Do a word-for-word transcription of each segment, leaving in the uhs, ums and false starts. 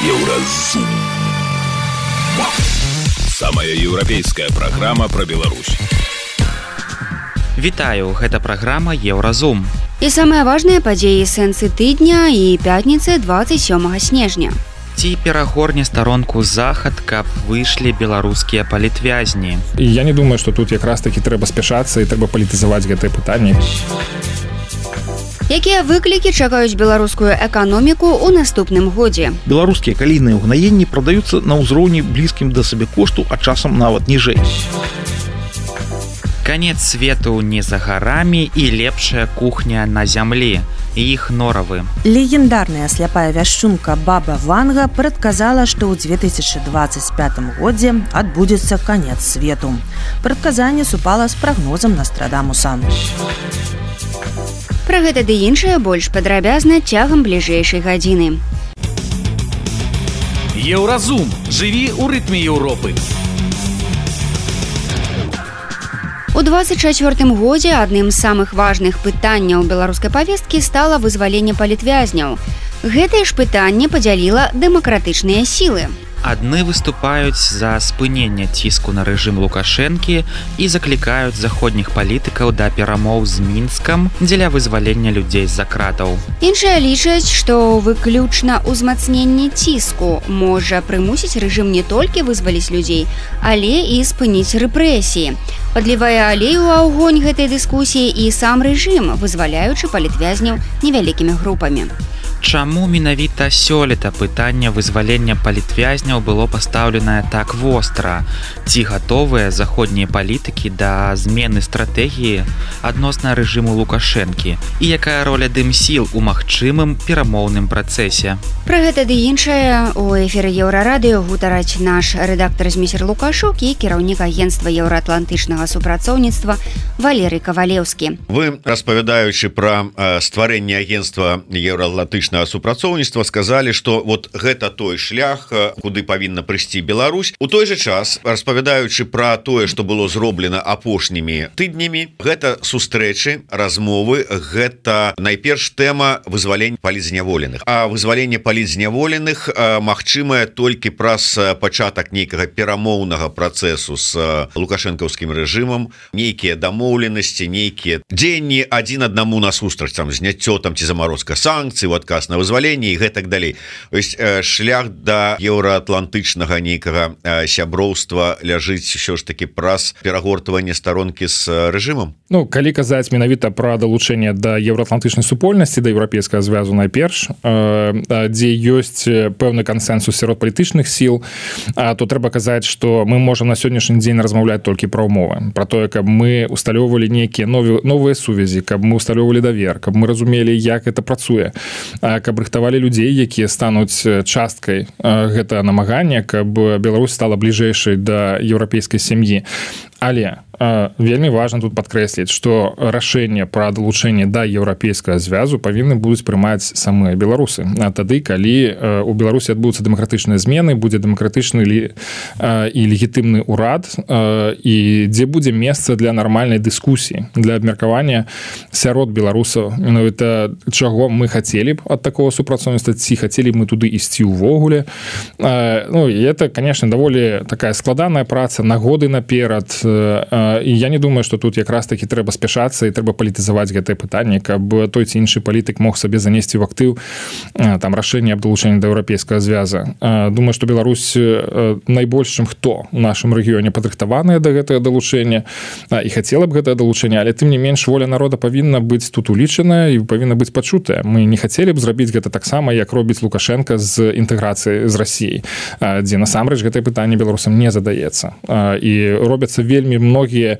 Еўразум. Самая еўрапейская праграма пра Беларусь. Вітаю, гэта праграма Еўразум. І самыя важныя падзеі сэнсы тыдня і пятніцы двадцать сёмага снежня. Ці перагорне старонку захад, каб выйшлі беларускія палітвязні. І я не думаю, што тут якраз такі трэба спяшацца і трэба палітызаваць гэтае пытанне. Якія выклікі чакаюць беларускую эканоміку ў наступным годзе? Беларускія калійныя ўгнаенні прадаюцца на ўзроўні блізкім да сабекошту, а часам нават ніжэй. Канец свету не за гарамі і лепшая кухня на зямлі. Іх норавы. Легендарная сляпая вяшчунка Баба Ванга прадказала, што ў две тысячы двадцать пятым годзе адбудзецца канец свету. Прадказанне супала з прагнозам Нострадамуса. Пра гэта ды іншае больш падрабязна цягам бліжэйшай гадзіны. Еўразум. Жыві ў рытме Еўропы. У двадцать чацвёртым годзе адным з самых важных пытанняў беларускай павесткі стала вызваленне палітвязняў. Гэтае ж пытанне падзяліла дэмакратычныя сілы. Адны выступаюць за спыненне ціску на рэжым Лукашэнкі і заклікаюць заходніх палітыкаў да перамоў з Мінскам дзеля вызвалення людзей з-за кратаў. Іншыя лічаць, што выключна ўзмацненне ціску можа прымусіць рэжым не толькі вызваліць людзей, але і спыніць рэпрэсіі. Падлівае алею ў агонь гэтай дыскусіі і сам рэжым, вызваляючы палітвязняў невялікімі групамі. Чаму менавіта сёлета пытанне вызвалення палітвязняў было пастаўленае так востра? Ці гатовыя заходнія палітыкі да змены стратэгіі адносна рэжыму Лукашэнкі? І якая роля дымсіл у магчымым перамоўным працэсе? Пра гэта ды іншае у эфіры Еўрарадыё гутараць наш рэдактар Зміцер Лукашук і кіраўнік агенцтва еўраатлантычнага супрацоўніцтва Валерый Кавалеўскі. Вы, распавядаючы пра э, стварэнне агенцтва еўраатлантычнага супрацоўніцтва, сказалі, што вот гэта той шлях, куды павінна прыйсці Беларусь. У той жа час, распавядаючы пра тое, што было зроблена апошнімі тыднямі, гэта сустрэчы, размовы, гэта найперш тэма вызвалення палітзняволеных. А вызваленне палітзняволеных магчымае толькі праз пачатак нейкага перамоўнага працэсу з лукашэнкаўскім рэжымам, нейкія дамоўленасці, нейкія дзеянні адзін аднаму насустрач, там зняццё там ці замарозка санкцый, у адказ на вызваленне і гэтак далей. Ось шлях да еўраатлантычнага нейкага сяброўства ляжыць ўсё ж такі праз перагортванне старонкі з рэжымам. Ну, калі казаць менавіта пра далучэнне да еўраатлантычнай супольнасці, да еўрапейскага звязу найперш, дзе ёсць пэўны кансэнсус сярод палітычных сіл, то трэба казаць, што мы можам на сённяшні дзень размаўляць толькі пра ўмовы, пра тое, каб мы усталёўвалі нейкія новыя сувязі, каб мы усталёўвалі давер, каб мы разумелі, як гэта працуе, каб рыхтавалі людзей, якія стануць часткай гэтага намагання, каб Беларусь стала бліжэйшай да еўрапейскай сям'і. Але вельмі важна тут падкрэсліць, што рашэнне пра далучэнне да еўрапейскага звязу павінны будуць прымаць самыя беларусы. А тады, калі у Беларусі адбудуцца дэмакратычныя змены, будзе дэмакратычны і легітымны ўрад, і дзе будзе месца для нармальнай дыскусіі, для абмеркавання сярод беларусаў. Менавіта чаго мы хацелі б ад такого супрацоўніцтва, ці хацелі б мы туды ісці ўвогуле. Ну, і это, конечно, даволі такая складаная праца, на годы наперад. І я не думаю, што тут якраз такі трэба спяшацца і трэба палітызаваць гэтае пытанне, каб той ці іншы палітык мог сабе занесці в актыў там рашэнне аб далучэнні да еўрапейскага звяза. Думаю, што Беларусь найбольш, чым хто у нашым рэгіёне падрыхтаваная да гэтага далучэння і хацела б гэтае далучэнне, але тым не менш воля народа павінна быць тут улічаная і павінна быць пачутая. Мы не хацелі б зрабіць гэта таксама, як робіць Лукашенко з інтэграцыяй з Расіяй, дзе насамрэч гэтае пытанне беларусам не задаецца. І робяцца вельмі многія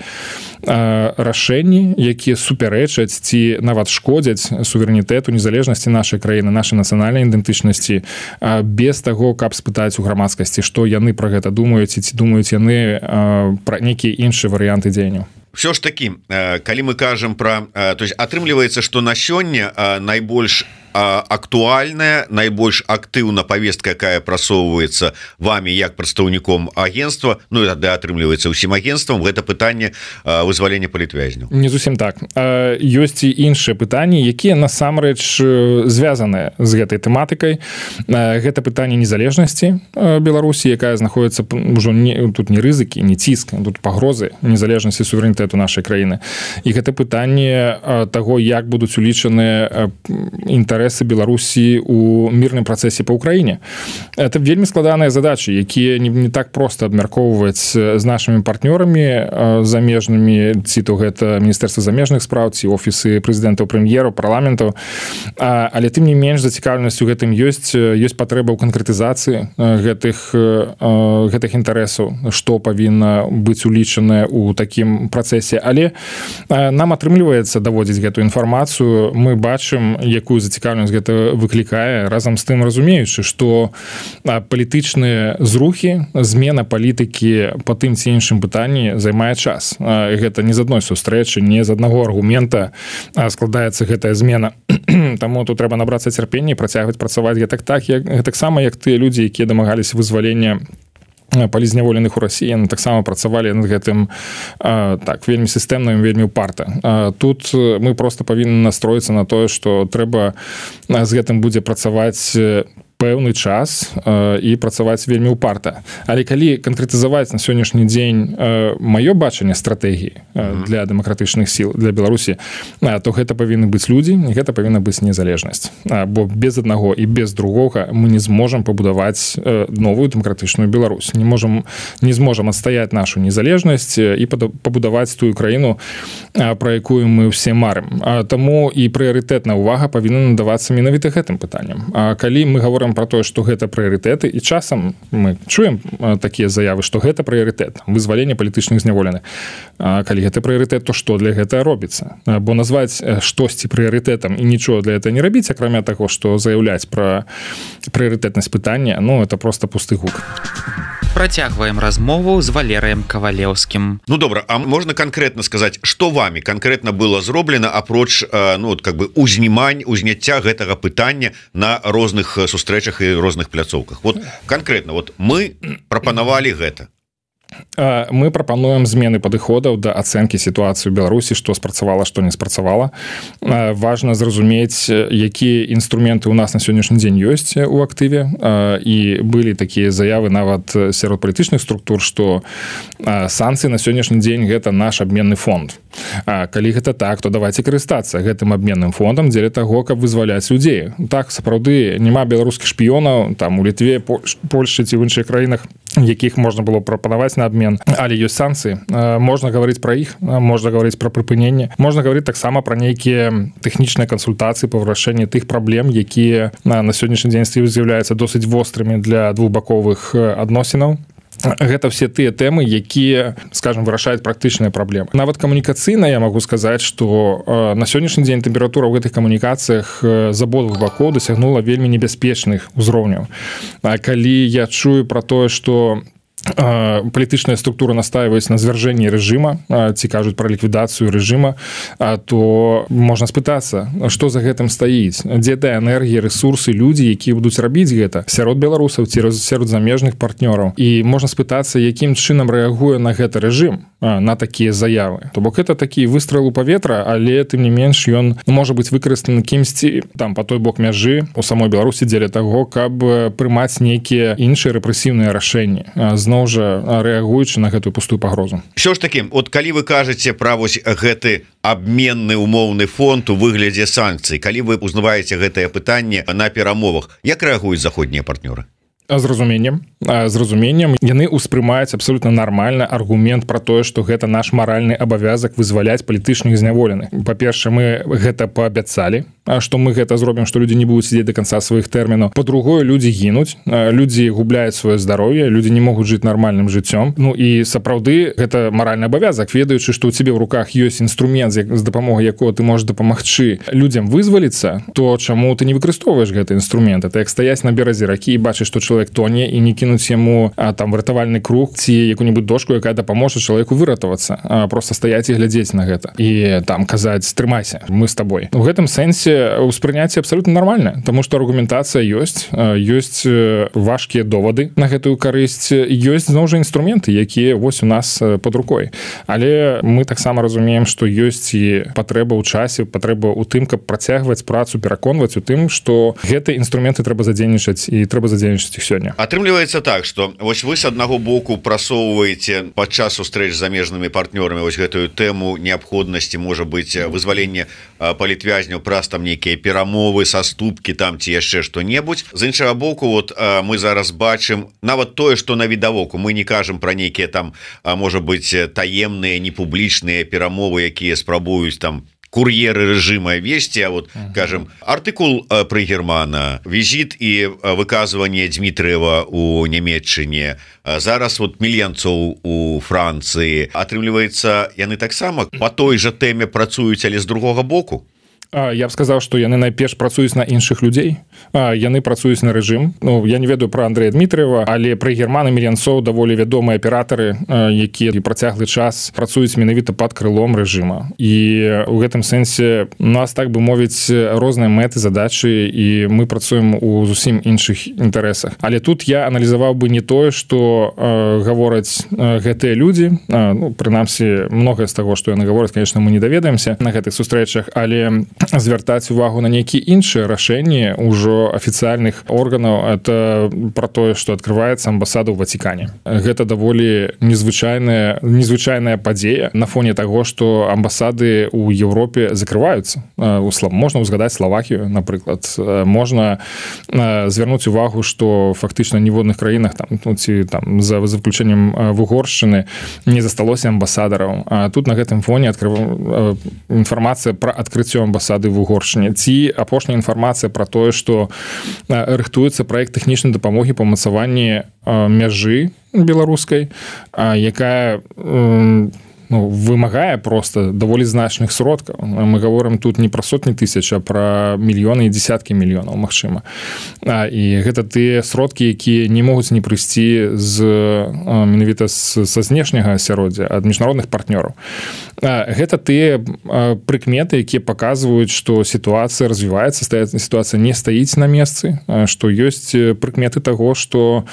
рашэнні, якія супярэчаць ці нават шкодзяць суверэнітэту, незалежнасці нашай краіны, нашай нацыянальнай ідэнтычнасці, без таго, каб спытаць у грамадскасці, што яны пра гэта думаюць і ці думаюць яны пра нейкія іншыя варыянты дзеянняў. Все ж такі, калі мы кажам пра, то есть атрымліваецца, што на сёння найбольш актуальная, найбольш актыўна повестка, якая прасоўваецца вами як прадстаўніком агентства, ну і тады атрымліваецца ўсім агентствам, гэта пытанне вызвалення палітвязняў. Не зусім так. Ёсць і іншыя пытанні, якія насамрэч звязаныя з гэтай тэматыкай. Гэта пытанне незалежнасці Беларусі, якая знаходіцца ўжо не, тут не рызыкі, не ціск, тут пагрозы незалежнасці суверэнітэту нашай краіны. І гэта пытанне таго, як будуць улічаныя інтарэсы Беларусі у мірным працэсе па Ўкраіне. Это вельмі складаныя задачы, якія не, не так проста абмяркоўваць з нашымі партнёрамі замежнымі, ці то гэта Міністэрства замежных спраў, ці офісы прэзідэнтаў, прэм'ераў, парламентаў. Але тым не менш зацікаўленасць у гэтым ёсць, ёсць патрэба ў канкрэтызацыі гэтых, гэтых інтарэсаў, што павінна быць улічанае ў такім працэсе. Але нам атрымліваецца даводзіць гэтую інфармацыю. Мы бачым, якую зацікаўленасць гэта выклікае, разам з тым разумеючы, што палітычныя зрухі, змена палітыкі па тым ці іншым пытанні займае час. Гэта не з адной сустрэчы, не з аднаго аргумента складаецца гэтая змена. Таму тут трэба набрацца цярпення і працягваць працаваць гэтак так, як, гэтаксама, як тыя людзі, якія дамагаліся вызвалення палізняволеных у Расіі, яны таксама працавалі над гэтым так, вельмі сістэмна, вельмі ўпарта. Тут мы проста павінны настроіцца на тое, што трэба з гэтым будзе працаваць пэўны час э, і працаваць вельмі ўпарта. Але калі канкрэтызаваць на сённяшні дзень э, маё бачанне стратэгіі э, для дэмакратычных сіл, для Беларусі, э, то гэта павінны быць людзі, і гэта павінна быць незалежнасць. Э, бо без аднаго і без другога мы не зможам пабудаваць э, новую дэмакратычную Беларусь. Не можам, не зможам адстаяць нашу незалежнасць і пабудаваць тую краіну, э, пра якую мы ўсе марым. Э, таму і прыярытэтная ўвага павінна надавацца менавіта гэтым пытанням. А калі мы гаворым про тое, што гэта прыярытэты, і часам мы чуем такія заявы, што гэта прыярытэт, вызвалення палітычных зняволеных. Калі гэта прыярытэт, то што для гэтага робіцца? Бо назваць штосьці прыярытэтам і нічого для этого не рабіць, акрамя таго, што заяўляць пра прыярытэтнасць пытання, ну, это просто пусты гук. Працягваем размову з Валерыем Кавалеўскім. Ну добра, а можна канкрэтна сказаць, што вамі канкрэтна было зроблена апроч ну, как бы узнімань, узняцця гэтага пытання на розных сустрэчах і розных пляцоўках? Вот канкрэтна, вот мы прапанавалі гэта. Мы прапануем змены падыходаў да ацэнкі сітуацыі ў Беларусі, што спрацавала, што не спрацавала. Важна зразумець, якія інструменты ў нас на сённяшні дзень ёсць у актыве, і былі такія заявы нават сярод палітычных структур, што санкцыі на сённяшні дзень гэта наш абменны фонд. Калі гэта так, то давайте карыстацца гэтым абменным фондам дзеля таго, каб вызваляць людзей. Так, сапраўды, няма беларускіх шпіёнаў там у Літве, Польшчы ці ў іншых краінах, якіх можна было прапанаваць на абмен, але ёсць санкцыі. Можна гаварыць пра іх, можна гаварыць пра прыпыненне, можна гаварыць таксама пра нейкія тэхнічныя кансультацыі па вырашэнні тых праблем, якія на сённяшні дзень з'яўляюцца досыць вострымі для двухбаковых адносінаў. Гэта все тыя тэмы, якія, скажем, вырашаюць практычныя праблемы. Нават камунікацыйна я магу сказаць, што э, на сённяшні дзень тэмпература ў гэтых камунікацыях э, з абодвух бакоў дасягнула вельмі небяспечных узроўняў. А калі я чую пра тое, што палітычная структура настаиваюць на звяржэнні рэжыма, ці кажуць пра ліквідацыю рэжыма, то можна спытацца, што за гэтым стаіць, дзе тая энергія, рэсурсы, людзі, якія будуць рабіць гэта сярод беларусаў ці сярод замежных партнёраў. І можна спытацца, якім чынам рэагуе на гэта рэжым, на такія заявы. То бок гэта такі выстрэл у паветра, але тым не менш ён можа быць выкарыстаны кімсьці там па той бок мяжы у самой Беларусі дзеля таго, каб прымаць нейкія іншыя рэпрэсіўныя рашэнні, зноў жа рэагуючы на гэтую пустую пагрозу. Що ж такі, от калі вы кажаце пра вось гэты абменны умоўны фонд у выглядзе санкцый, калі вы узнаваеце гэтае пытанне на перамовах, як рэагуюць заходнія партнёры? З разуменнем, з разуменнем яны ўспрымаюць абсолютна нармальна аргумент пра тое, што гэта наш маральны абавязак вызваляць палітычных зняволеных. Па-першае, мы гэта паабяцалі, што мы гэта зробім, што людзі не будуць сидзець да канца сваіх тэрмінаў. Па-другое, людзі гінуць, людзі губляюць сваё здароўе, людзі не могуць жыць нармальным жыццём. Ну і сапраўды гэта маральны абавязак, ведаючы, што ў цябе ў руках ёсць інструмент, з дапамогай якога ты можаш дапамагчы людзям вызваліцца, то чаму ты не выкарыстоўваеш гэты інструмент? Это як стаяць на беразе ракі і бачыць, што чалавек тоне, і не кінуць яму а, там выратавальны круг ці якую-нибудь дошку, якая дапаможа чалавеку выратавацца, а, просто стаяць і глядзець на гэта і там казаць: трымайся, мы з табой. У гэтым сэнсе сэнсе успрыняцце абсолютно нормальное, потому что аргументация ёсць, ёсць важкія довады на гэтую карысць, ёсць зноў жа інструменты, якія вось у нас под рукой. Але мы таксама разумеем, што ёсць і патрэба ў часе, патрэба ў тым, каб працягваць працу, пераконваць у тым, што гэтыя інструменты трэба задзейнічаць і трэба задзейнічаць іх сёння. Атрымліваецца так, што вось вы з аднаго боку прасоўваеце падчас сустрэч з замежнымі партнёрамі вось гэтую тэму неабходнасці, можа быць, вызвалення палітвязняў праз там нейкія перамовы, саступкі там ці яшчэ што-небудзь. З іншага боку, вот мы зараз бачым нават тое, што на відавоку, мы не кажам пра нейкія там, можа быць, таемныя, непублічныя перамовы, якія спрабуюць там кур'еры рэжыма весці, а вот, uh-huh. кажем, артыкул пры Германа, візіт і выказванне Дмітрыева у Нямецчыне, зараз вот мільянцоў у Францыі. Атрымліваецца, яны таксама па той жа тэме працуюць, але з другога боку? Я б сказаў, што яны найперш працуюць на іншых людзей, яны працуюць на рэжым. Ну, я не ведаю пра Андрэя Дмітрыева, але пры Германа Мільянцоў даволі вядомыя аператары, якія працяглы час працуюць менавіта пад крылом рэжыма. І ў гэтым сэнсе у нас, так бы мовіць, розныя мэты, задачы, і мы працуем у зусім іншых інтарэсах. Але тут я аналізаваў бы не тое, што э, гавораць э, гэтыя людзі, э, ну, прынамсі, многае з таго, што яны гавораць, конечно, мы не даведаемся на гэтых сустрэчах, але звяртаць увагу на нейкія іншыя рашэнні ўжо афіцыяльных органаў. Это пра тое, што адкрываецца амбасада ў Ватикане. Гэта даволі незвычайная незвычайная падзея на фоне таго, што амбасады ў Еўропе закрываюцца. Можна ўзгадаць Славакію, напрыклад. Можна звярнуць увагу, што фактычна ніводных краінах там, ну, ці там за выключэннем Вугоршчыны не засталося амбасадараў. А тут на гэтым фоне адкрыва... інфармацыя пра адкрыццё амбасады в Угоршчыне. Ці апошняя інфармацыя пра тое, што рыхтуецца праект тэхнічнай дапамогі па ўмацаванні мяжы беларускай, якая ну, вымагае просто даволі значных сродкаў. Мы гаворым тут не пра сотні тысяч, а пра мільёны і дзесяткі мільёнаў, магчыма. І гэта тыя сродкі, якія не могуць не прыйсці з менавіта са знешняга асяроддзя, ад міжнародных партнёраў. Гэта тыя прыкметы, якія паказваюць, што сітуацыя развіваецца, сітуацыя не стаіць на месцы, што ёсць прыкметы таго, што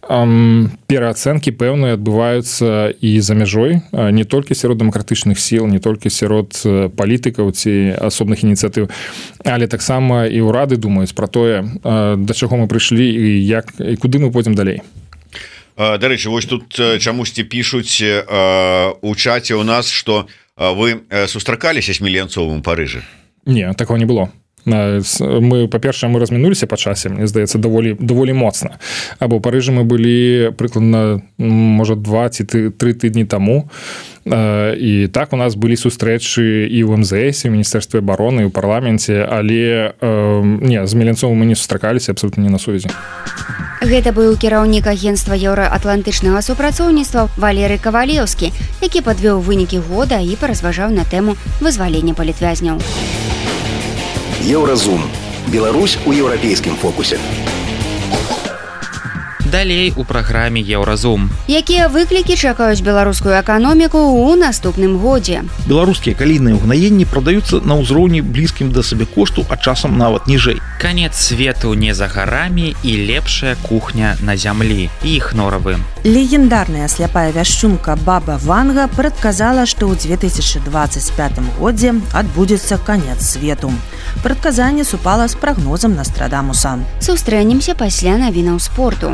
пераацэнкі пэўныя адбываюцца і за мяжой, не толькі сярод дэмакратычных сіл, не толькі сярод палітыкаў ці асобных ініцыятыў, але таксама і ўрады думаюць пра тое, да чаго мы прыйшлі і як і куды мы пойдзем далей. Дарэчы, вось тут чамусьці пішуць у чаце у нас, што вы сустракаліся з Мільянцовым у Парыжы? Не, такого не было. Мы, па-першае, мы размінуліся па часе, мне здаецца, даволі, даволі моцна. Або ў Парыжы мы былі прыкладна, можа, два ці тры тыдні таму. І так у нас былі сустрэчы і ў эм зэ эсе, ў Міністэрстве абароны, і ў парламенце, але не, з Мільянцовым мы не сустракаліся, абсолютна не на сувязі. Гэта быў кіраўнік агенцтва еўраатлантычнага супрацоўніцтва Валерый Кавалеўскі, які падвёў вынікі года і паразважаў на тэму вызвалення палітвязняў. Еўразум. Беларусь у еўрапейскім фокусе. Далей у праграме Еўразум. Якія выклікі чакаюць беларускую эканоміку ў наступным годзе? Беларускія калійныя ўгнаенні прадаюцца на ўзроўні блізкім да сабекошту, а часам нават ніжэй. Канец свету не за гарамі і лепшая кухня на зямлі. Іх норавы. Легендарная сляпая вяшчунка Баба Ванга прадказала, што ў две тысячы дваццаць пятым годзе адбудзецца канец свету. Прадказанне супала з прагнозам Нострадамуса. Сустрэнемся пасля навінаў спорту.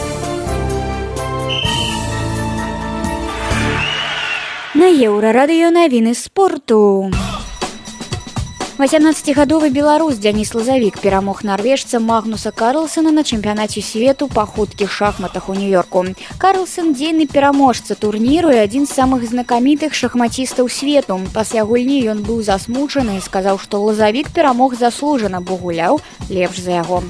На Еўрарадыё навіны спорту. восемнаццацігадовы беларус Дзяніс Лазавік перамог нарвежца Магнуса Карлсена на чэмпіянаце свету па хуткіх шахматах у Нью-Йорку. Карлсен дзейны пераможца турніру і адзін з самых знакамітых шахматістаў свету. Пасля гульні ён быў засмучаны і сказаў, што Лазавік перамог заслужана, бо гуляў лепш за яго.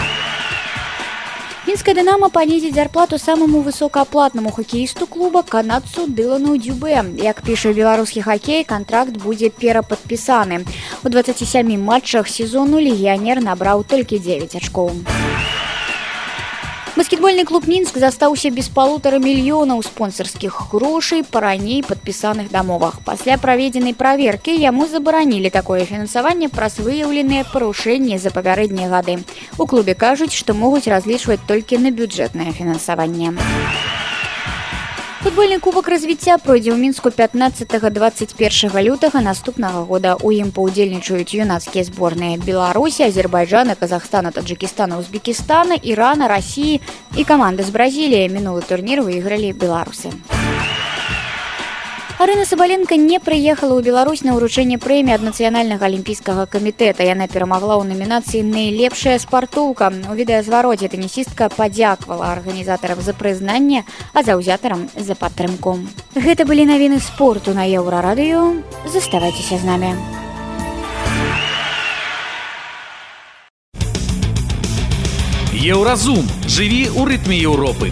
Мінская «Дынамо» панізіць зарплату самому высокааплатнаму хакеісту клуба канадцу Дылану Дюбе. Як піша беларускі хакей, кантракт будзе перападпісаны. У дваццаці сямі матчах сезону легіянер набраў толькі дзевяць ачкоў. Баскетбольны клуб Мінск застаўся без палутара мільёнаў спонсарскіх грошай па раней падпісаных дамовах. Пасля праведзенай праверкі яму забаранілі такое фінансаванне праз выяўленыя парушэнні за папярэднія гады. У клубе кажуць, што могуць разлічваць толькі на бюджэтнае фінансаванне. Футбольны кубак развіцця пройдзе ў Мінску пятнаццатага - дваццаць першага лютага наступнага года. У ім паўдзельнічаюць юнацкія зборныя Беларусі, Азербайджана, Казахстана, Таджикістана, Узбекістана, Ірана, Расіі і каманды з Бразіліі. Мінулы турнір выйгралі беларусы. Арына Сабаленко не прыехала ў Беларусь на ўручэнне прэміі ад Нацыянальнага алімпійскага камітэта. Яна перамагла ў намінацыі «Найлепшая спартоўка». У відэазвароце тэнісістка падзякавала арганізатарам за прызнанне, а заўзятарам за падтрымку. Гэта былі навіны спорту на Еўрарадыё. Заставайцеся з намі. Еўразум. Жыві ў рытме Еўропы.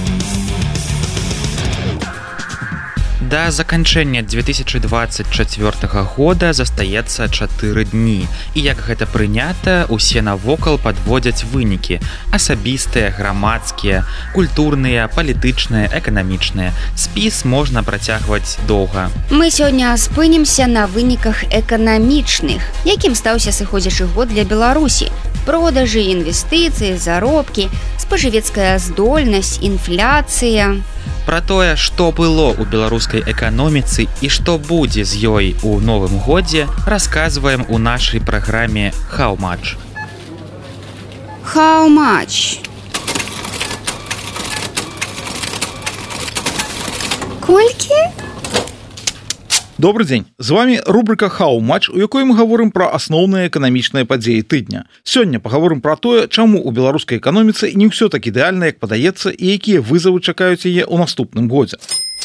Да заканчэння две тысячи двадцать чацвёртага года застаецца чатыры дні. І як гэта прынята, усе навокал падводзяць вынікі: асабістыя, грамадскія, культурныя, палітычныя, эканамічныя. Спіс можна працягваць доўга. Мы сёння спынімся на выніках эканамічных, якім стаўся сыходзячы год для Беларусі. Продажы, інвестыцыі, заробкі, спажывецкая здольнасць, інфляцыя. Пра тое, што было ў беларускай эканоміцы і што будзе з ёй у новым годзе, расказваем у нашай праграме «How much?». How much? Колькі? Добрый дзень, з вами рубрика «How much?», у якой мы гаворым пра асноўныя эканамічныя падзеі тыдня. Сёння пагаворым пра тое, чаму ў беларускай эканоміцы не ўсё так ідэальна, як падаецца, і якія вызовы чакаюць яе ў наступным годзе.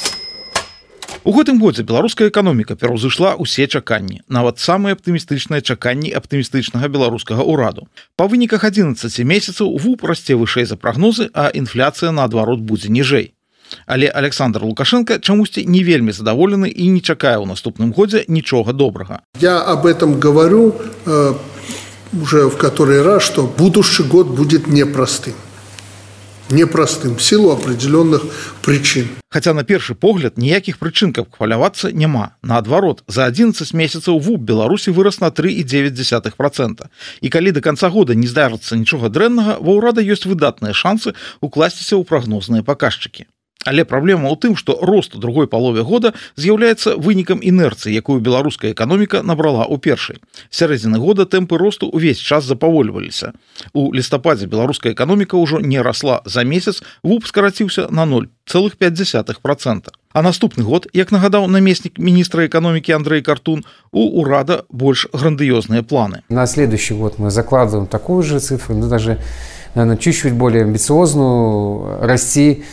У гэтым годзе беларуская эканоміка пераўзышла ўсе чаканні, нават самыя аптымістычныя чаканні аптымістычнага беларускага ўраду. Па выніках адзінаццаці месяцаў ВУП расце вышэй за прагнозы, а інфляцыя, наадварот, будзе ніжэй. Але Александр Лукашенко чамусьці не вельмі задаволены і не чакае ў наступным годзе нічога добрага. Я об этом говорю э, уже в который раз, что будущий год будет непростым. Непростым в силу определенных причин. Хаця на першы погляд ніякіх прычын, каб хвалявацца, няма. Наадварот, за адзінаццаць месяцаў ВУП Беларусі вырас на тры і дзевяць дзесятых працэнта. І калі да канца года не здарыцца нічога дрэннага, ва ўрада ёсць выдатныя шансы укласціся ў прагнозныя паказчыкі. Але праблема ў тым, што рост у другой палове года з'яўляецца вынікам інерцыі, якую беларуская эканоміка набрала ў першай. З сярэдзіны года тэмпы росту ўвесь час запавольваліся. У лістападзе беларуская эканоміка ўжо не расла. За месяц ВУП скараціўся на ноль цэлых пяць дзесятых працэнта. А наступны год, як нагадаў намеснік міністра эканомікі Андрей Картун, у ўрада больш грандыёзныя планы. На следующий год мы закладываем такую же цифру, но даже, наверное, чуть-чуть более амбициозную, расти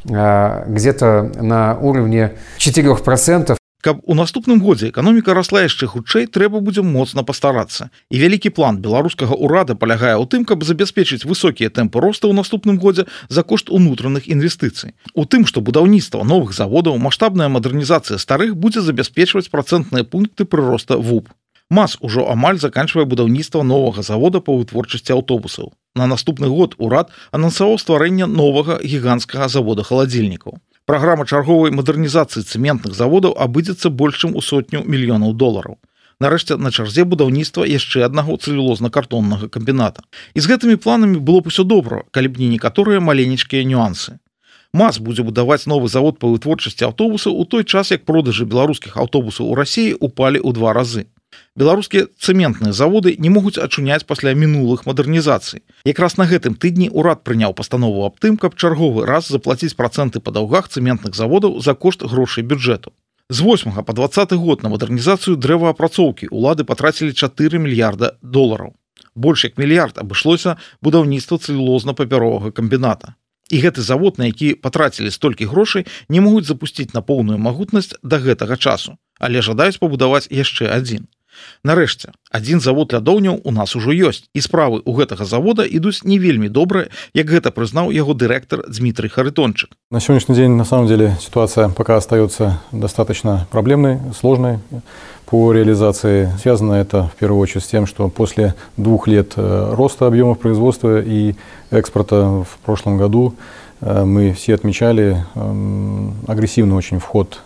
где-то на уровне четырёх процентов. Каб у наступным годзе эканоміка расла яшчэ хутчэй, трэба будзе моцна пастарацца. І вялікі план беларускага ўрада палягае ў тым, каб забяспечыць высокія тэмпы росту ў наступным годзе за кошт унутраных інвестыцый. У тым, што будаўніцтва новых заводаў, маштабная мадэрнізацыя старых будзе забяспечваць працэнтныя пункты прыроста ВУП. МАЗ ужо амаль заканчвае будаўніцтва новага завода па вытворчасці аўтобусаў. На наступны год урад анансаваў стварэнне новага гіганцкага завода халадзільнікаў. Праграма чарговай мадэрнізацыі цэментных заводаў абыдзецца больш чым у сотню мільёнаў долараў. Нарэшце на чарзе будаўніцтва яшчэ аднаго цэлюлозна-картоннага камбіната. І з гэтымі планамі было б усё добра, калі б не некаторыя маленечкія нюансы. МАЗ будзе будаваць новы завод па вытворчасці аўтобусаў у той час, як продажы беларускіх аўтобусаў у Расіі упалі ў два разы. Беларускія цэментныя заводы не могуць ачуняць пасля мінулых мадэрнізацый. Якраз на гэтым тыдні ўрад прыняў пастанову аб тым, каб чарговы раз заплаціць працэнты па даўгах цэментных заводаў за кошт грошай бюджэту. З восьмага па дваццаты год на мадэрнізацыю дрэваапрацоўкі ўлады патрацілі чатыры мільярда долараў. Больш як мільярд абышлося будаўніцтва цэлюлозна-папяровага камбіната. І гэты завод, на які патрацілі столькі грошай, не могуць запусціць на поўную магутнасць да гэтага часу, але жадаюць пабудаваць яшчэ адзін. Нарэшце, адзін завод лядоўняў у нас ужо ёсць, і справы ў гэтага завода ідуць не вельмі добра, як гэта прызнаў яго дырэктар Дмитрий Харитончик. На сегодняшний день, на самом деле, ситуация пока остается достаточно проблемной, сложной по реализации. Связано это в первую очередь с тем, что после двух лет роста объемов производства и экспорта в прошлом году мы все отмечали агрессивный очень вход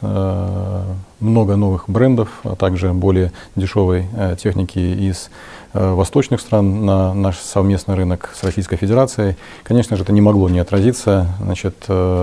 много новых брендов, а также более дешевой техники из восточных стран на наш совместный рынок с Российской Федерацией. Конечно же, это не могло не отразиться, значит,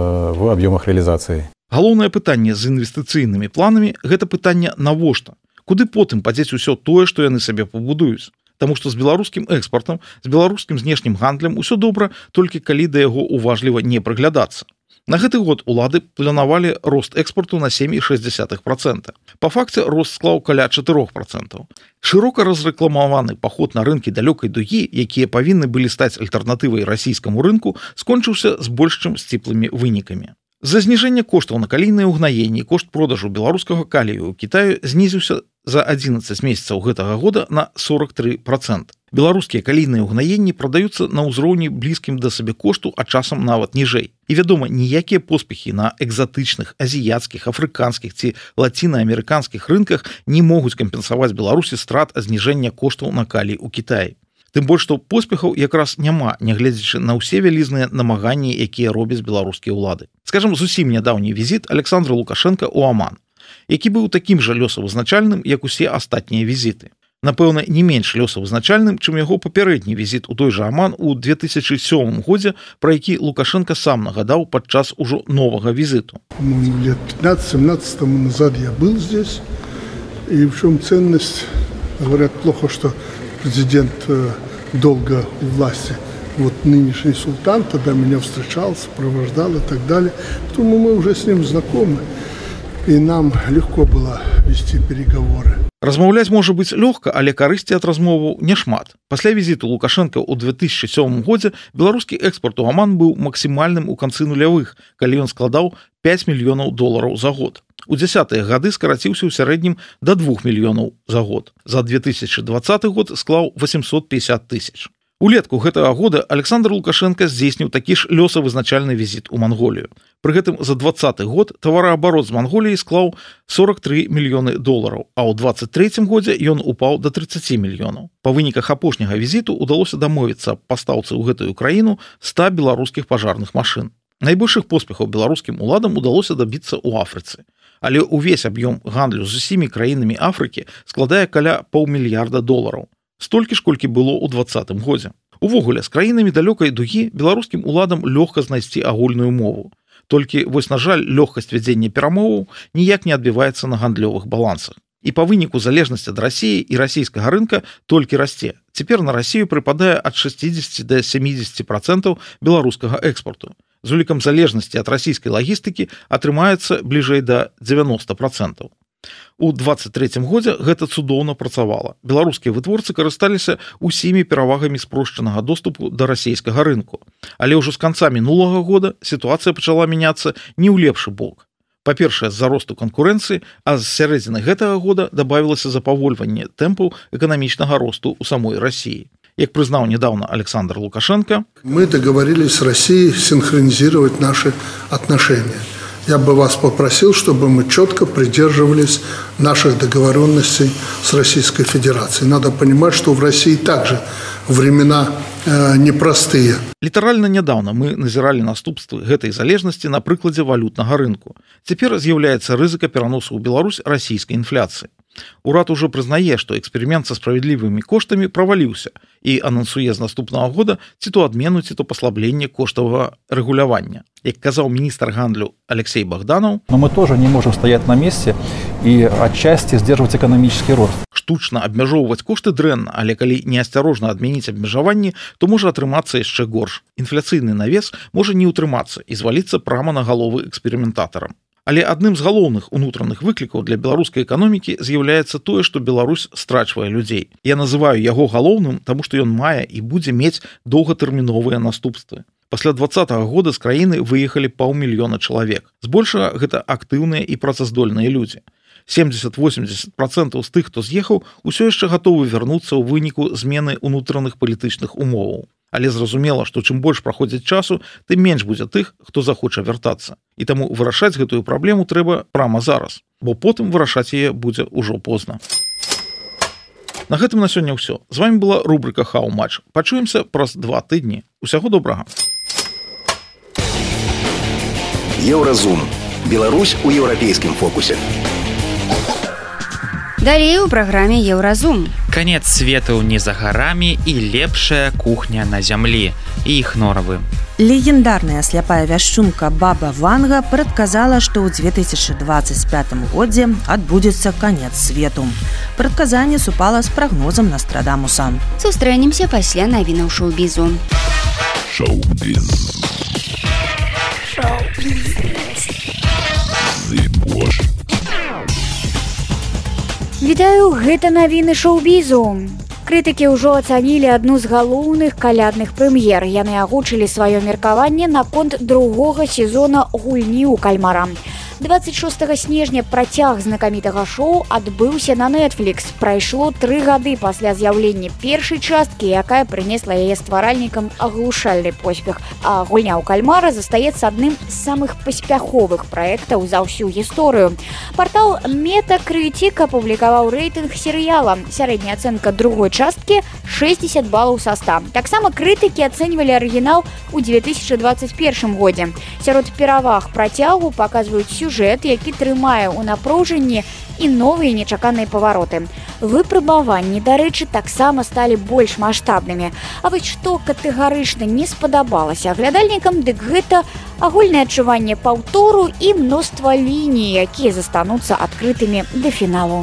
в объемах реализации. Галоўнае пытанне з інвестыцыйнымі планамі – гэта пытанне навошта? Куды потым падзець усё тое, што яны сабе пабудуюць? Таму што з беларускім экспартам, з беларускім знешнім гандлем усё добра, толькі калі да яго уважліва не прыглядацца. На гэты год улады планавалі рост экспарту на сем і шэсць дзесятых процента. Па факце рост склаў каля чатырох процентаў. Шырока разрэкламаваны паход на рынкі далёкай дугі, якія павінны былі стаць альтэрнатывай расійскаму рынку, скончыўся з больш чым сціплымі вынікамі. За зніжэнне коштаў на калійныя ўгнаенні кошт продажу беларускага калію ў Кітаю знізіўся за адзінаццаць месяцаў гэтага года на сорок три процента. Беларускія калійныя ўгнаенні прадаюцца на ўзроўні блізкім да сабекошту, а часам нават ніжэй. І, вядома, ніякія поспехі на экзатычных, азіяцкіх, афрыканскіх ці лацінаамерыканскіх рынках не могуць кампенсаваць Беларусі страт ад зніжэння коштаў на калій у Кітаі. Тым больш, што поспехаў якраз няма, нягледзячы на ўсе вялізныя намаганні, якія робяць беларускія ўлады. Скажам, зусім нядаўні візіт Александра Лукашенка ў Аман, які быў такім жа лёсавызначальным, як усе астатнія візіты. Напэўна, не менш лёсавызначальным, чым яго папярэдні візіт у той жа Аман у две тысячи сёмым годзе, пра які Лукашенко сам нагадаў падчас ужо новага візіту. Лет пятнадцать-семнадцать тому назад я был здесь, и в чем ценность? Говорят, плохо, что президент долго у власти. Вот нынешний султан тогда меня встречал, сопровождал и так далее. Поэтому мы уже с ним знакомы, и нам легко было вести переговоры. Размаўляць можа быць лёгка, але карысці ад размоваў няшмат. Пасля візіту Лукашенка ў две тысячи сёмым годзе беларускі экспорт у Аман быў максімальным у канцы нулявых, калі ён складаў пять мільёнаў долараў за год. У дзясятыя гады скараціўся ў сярэднім да двух мільёнаў за год. За две тысячи двадцаты год склаў восемьсот пятьдесят тысяч. Улетку гэтага года Александр Лукашенко здзейсніў такі ж лёсавызначальны візіт у Манголію. Пры гэтым за двадцаты год тавараабарот з Манголіяй склаў сорок три мільёны долараў, а ў двадцать трэцім годзе ён упаў да тридцати мільёнаў. Па выніках апошняга візіту удалося дамовіцца аб пастаўцы ў гэтую краіну ста беларускіх пажарных машын. Найбольшых поспехаў беларускім уладам удалося дабіцца ў Афрыцы. Але ўвесь аб'ём гандлю з усімі краінамі Афрыкі складае каля паўмільярда долараў. Столькі ж, колькі было ў двадцатым годзе. Увогуле, з краінамі далёкай дугі беларускім уладам лёгка знайсці агульную мову. Толькі, вось, на жаль, лёгкасць вядзення перамоваў ніяк не адбіваецца на гандлёвых балансах. І па выніку залежнасць ад Расіі і расійскага рынка толькі расце. Цяпер на Расію прыпадае ад шестидесяти до семидесяти процентов беларускага экспорту. З улікам залежнасці ад расійскай лагістыкі атрымаецца бліжэй да девяноста процентов. У двадцать трэцім годзе гэта цудоўна працавала. Беларускія вытворцы карысталіся усімі перавагамі спрошчанага доступу да расійскага рынку. Але ўжо з канца мінулага года сітуацыя пачала мяняцца не ў лепшы бок. Па-першае, з-за росту канкурэнцыі, а з сярэдзіны гэтага года дабавілася запавольванне тэмпаў эканамічнага росту ў самой Расіі. Як признал недавно Александр Лукашенко, мы договорились с Россией синхронизировать наши отношения. Я бы вас попросил, чтобы мы четко придерживались наших договоренностей с Российской Федерацией. Надо понимать, что в России также времена э, непростые. Літаральна нядаўна мы назіралі наступствы гэтай залежнасці на прыкладзе валютнага рынку. Цяпер з'яўляецца рызыка пераносу ў Беларусь расійскай інфляцыі. Урад уже прызнае, што эксперымент са справядлівымі коштамі праваліўся і анансуе з наступнага года ці то адмену, ці то паслабленне коштавага рэгулявання. Як казаў міністр гандлю Алексей Богданов, но мы тоже не можем стоять на месте и отчасти сдерживать экономический рост. Штучна абмяжоўваць кошты дрэнна, але калі неасцярожна адмяніць абмежаванні, то можа атрымацца яшчэ горш. Інфляцыйны навес можа не ўтрымацца і зваліцца прама на галовы эксперыментатарам. Але адным з галоўных унутраных выклікаў для беларускай эканомікі з'яўляецца тое, што Беларусь страчвае людзей. Я называю яго галоўным, таму што ён мае і будзе мець доўгатэрміновыя наступствы. Пасля двадцатага года з краіны выехалі паўмільёна чалавек. Збольшага гэта актыўныя і працаздольныя людзі. семьдесят-восемьдесят процентаў з тых, хто з'ехаў, усё яшчэ гатовы вярнуцца ў выніку змены ўнутраных палітычных умоваў. Але зразумела, што чым больш праходзіць часу, тым менш будзе тых, хто захоча вяртацца. І таму вырашаць гэтую праблему трэба прама зараз, бо потым вырашаць яе будзе ўжо позна. На гэтым на сёння ўсё. З вами была рубрика «Хау-матч». Пачуемся праз два тыдні. Усяго добрага. Еўразум. Беларусь у еўрапейскім фокусе. Далей у праграме «Еўразум». Канец свету не за гарамі і лепшая кухня на зямлі. І іх норавы. Легендарная сляпая вяшчунка Баба Ванга прадказала, што ў две тысячы дваццаць пятым годзе адбудзецца канец свету. Прадказанне супала з прагнозам Нострадамуса. Сустрэнемся пасля навінаў шоу-бізу. Шоу-біз. Шоу-біз. Зыбош. Вітаю, гэта навіны шоу-бізу. Крытыкі ўжо ацанілі адну з галоўных калядных прэм'ер. Яны агучылі сваё меркаванне наконт другога сезона гульні ў кальмара. двадцать шостага снежня працяг знакамітага шоу адбыўся на Netflix. Прайшло тры гады пасля з'яўлення першай часткі, якая прынесла яе стваральнікам аглушальны поспех. А гульня ў кальмара застаецца адным з самых паспяховых праектаў за ўсю гісторыю. Партал Metacritic апублікаваў рэйтынг серыяла. Сярэдняя ацэнка другой часткі шэсцьдзесят балаў са ста. Таксама крытыкі ацэньвалі арыгінал у две тысячы дваццаць першым годзе. Сярод пераваг працягу паказваюць сюжэт, які трымае ў напружанні і новыя нечаканыя павароты. Выпрабаванні, дарэчы, таксама сталі больш маштабнымі. А вось што катэгарычна не спадабалася глядальнікам, дык гэта агульнае адчуванне паўтору і мноства ліній, якія застануцца адкрытымі да фіналу.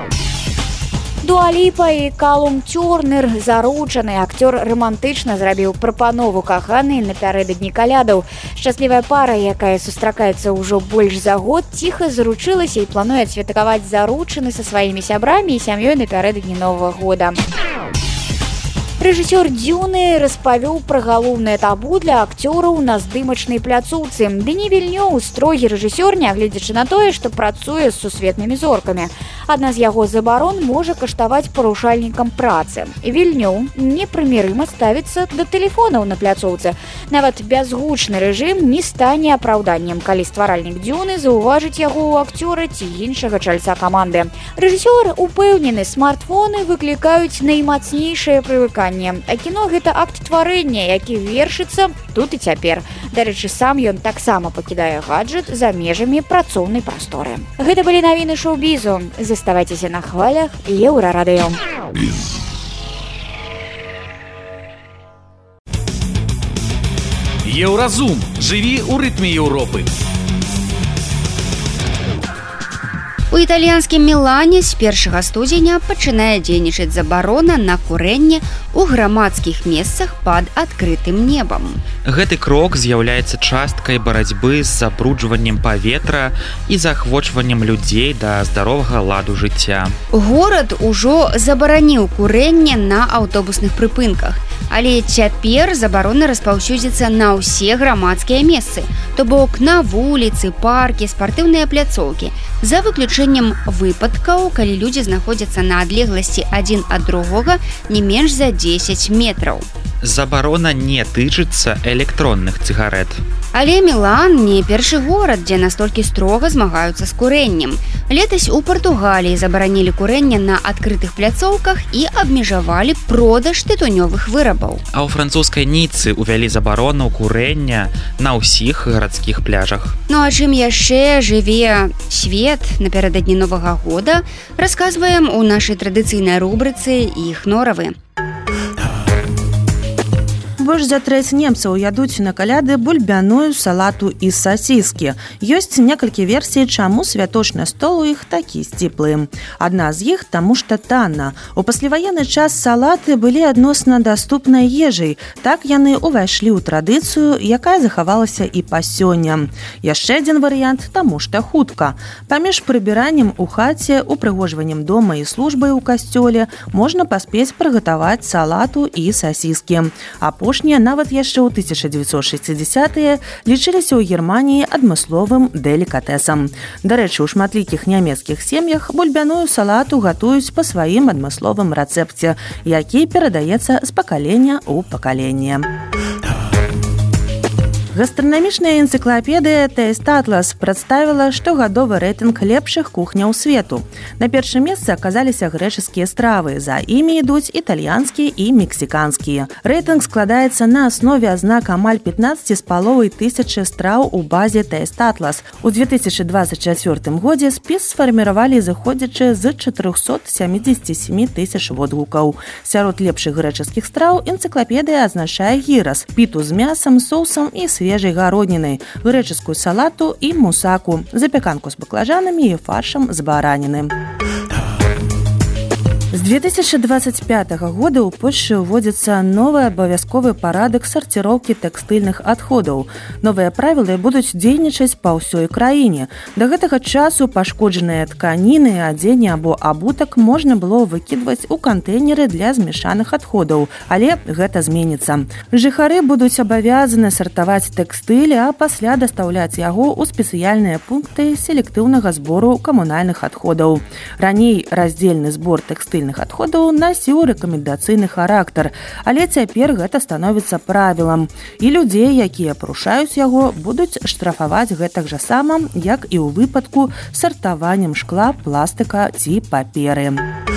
Дуа Ліпа і Калум Тёрнер, заручаны акцёр, рамантычна зрабіў прапанову каханай напярэдадні калядаў. Шчаслівая пара, якая сустракаецца ўжо больш за год, ціха заручылася і плануе адсвяткаваць заручыны са сваімі сябрамі і сям'ёй напярэдадні Новага года. Рэжысёр «Дзюны» распавёў пра галоўнае табу для акцёраў на здымачнай пляцоўцы. Дэні Вільнёў, строгі рэжысёр, нягледзячы на тое, што працуе з сусветнымі зоркамі. Адна з яго забарон можа каштаваць парушальнікам працы. Вільнёў непрымірыма ставіцца да тэлефонаў на пляцоўцы. Нават бязгучны рэжым не стане апраўданнем, калі стваральнік «Дзюны» заўважыць яго ў акцёра ці іншага чальца каманды. Рэжысёр упэўнены, смартфоны выклікаюць наймацнейшае прывыканне. А кіно гэта акт тварэння, які вершыцца тут і цяпер. Дарэчы, сам ён таксама пакідае гаджет за межамі працоўнай прасторы. Гэта былі навіны шоу-бізу. Заставайцеся на хвалях Еўрарадыё. Еўразум. Жыві ў рытме Еўропы. У італьянскім Мілане з першага студзеня пачынае дзейнічаць забарона на курэнне ў грамадскіх месцах пад адкрытым небам. Гэты крок з'яўляецца часткай барацьбы з забруджваннем паветра і заахвочваннем людзей да здаровага ладу жыцця. Горад ужо забараніў курэнне на аўтобусных прыпынках, але цяпер забарона распаўсюдзіцца на ўсе грамадскія месцы, то бок на вуліцы, паркі, спартыўныя пляцоўкі, за выключэннем выпадкаў, калі людзі знаходзяцца на адлегласці адзін ад другога не менш за дзесяць метраў. Забарона не тычыцца электронных цыгарэт. Але Мілан не першы горад, дзе настолькі строга змагаюцца з курэннем. Летась у Партугаліі забаранілі курэнне на адкрытых пляцоўках і абмежавалі продаж тытунёвых вырабаў. А ў французскай Ніцы ўвялі забарону курэння на ўсіх гарадскіх пляжах. Ну а чым яшчэ жыве свет напярэдадні Новага года, расказваем у нашай традыцыйнай рубрыцы «Іх норавы». Больш за трэць немцаў ядуць на каляды бульбяную, салату і сасіскі. Ёсць некалькі версій, чаму святочны стол у іх такі сціплы. Адна з іх таму што танна. У пасляваенны час салаты былі адносна даступнай ежай. Так яны ўвайшлі ў традыцыю, якая захавалася і па сёння. Яшчэ адзін варыянт таму што хутка. Паміж прыбіраннем у хаце, упрыгожваннем дома і службай у касцёле можна паспець прыгатаваць салату і сасіскі. Апошні апошнія нават яшчэ ў тысяча дзевяцьсот шэсцідзясятыя лічыліся ў Германіі адмысловым делікатэсам. Дарэчы, у шматлікіх нямецкіх сем'ях бульбяную салату гатуюць па сваім адмысловым рэцэпце, які перадаецца з пакалення ў пакаленне. Гастранамічная энцыклапедыя Taste Atlas прадставіла штогадовы рэйтынг лепшых кухняў свету. На першым месцы аказаліся грэчаскія стравы, за імі ідуць італьянскія і мексіканскія. Рэйтынг складаецца на аснове азнак амаль пятнаццаць з паловай тысячы страў у базе Taste Atlas. У две тысячы двадцать чацвёртым годзе спіс сфарміравалі зыходзячы з чатырохсот сямідзесяці сямі тысяч водгукаў. Сярод лепшых грэчаскіх страў энцыклапедыя азначае гірас, піту з мясам, соусам і свежым свежай гародніны, грэчаскую салату і мусаку, запеканку з баклажанамі і фаршам з бараніны. З две тысячи двадцать пятого года ў Польшчы ўводзіцца новы абавязковы парадак сарціроўкі тэкстыльных адходаў. Новыя правілы будуць дзейнічаць па ўсёй краіне. Да гэтага часу пашкоджаныя тканіны, адзенне або абутак можна было выкідваць у кантэйнеры для змешаных адходаў, але гэта зменіцца. Жыхары будуць абавязаны сартаваць тэкстыль, а пасля дастаўляць яго ў спецыяльныя пункты селектыўнага збору камунальных адходаў. Раней раздзельны збор тэкстыльных адходаў насіў рэкамендацыйны характар, але цяпер гэта становіцца правілам. І людзей, якія парушаюць яго, будуць штрафаваць гэтак жа сама, як і ў выпадку з сартаваннем шкла, пластыка ці паперы.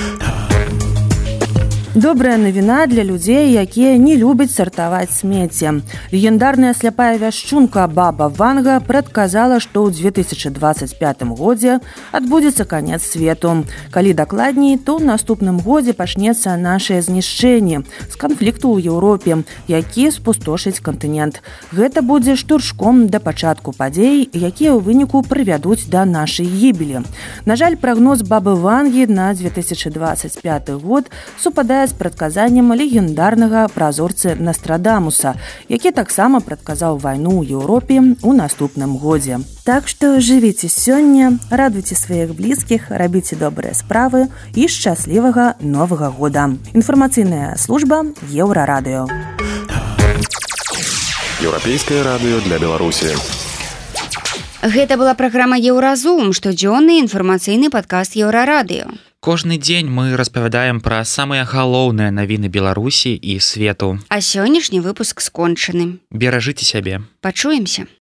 Добрая навіна для людзей, якія не любяць сартаваць смецце. Легендарная сляпая вяшчунка Баба Ванга прадказала, што ў две тысячи двадцать пятым годзе адбудзецца канец свету. Калі дакладней, то ў наступным годзе пачнецца нашае знішчэнне з канфлікту ў Еўропе, які спустошыць кантынент. Гэта будзе штуршком да пачатку падзей, якія ў выніку прывядуць да нашай гібелі. На жаль, прагноз Бабы Вангі на две тысячи двадцать пятый год супадае з прадказаннем легендарнага празорцы Нострадамуса, які таксама прадказаў вайну ў Еўропе ў наступным годзе. Так што жывіце сёння, радуйце сваіх блізкіх, рабіце добрыя справы і шчаслівага Новага года. Інфармацыйная служба Еўрарадыё. Еўрапейскае радыё для Беларусі. Гэта была праграма Еўразум, штодзённы інфармацыйны падкаст Еўрарадыё. Кожны дзень мы распавядаем пра самыя галоўныя навіны Беларусі і свету. А сённяшні выпуск скончаны. Беражыце сябе. Пачуемся.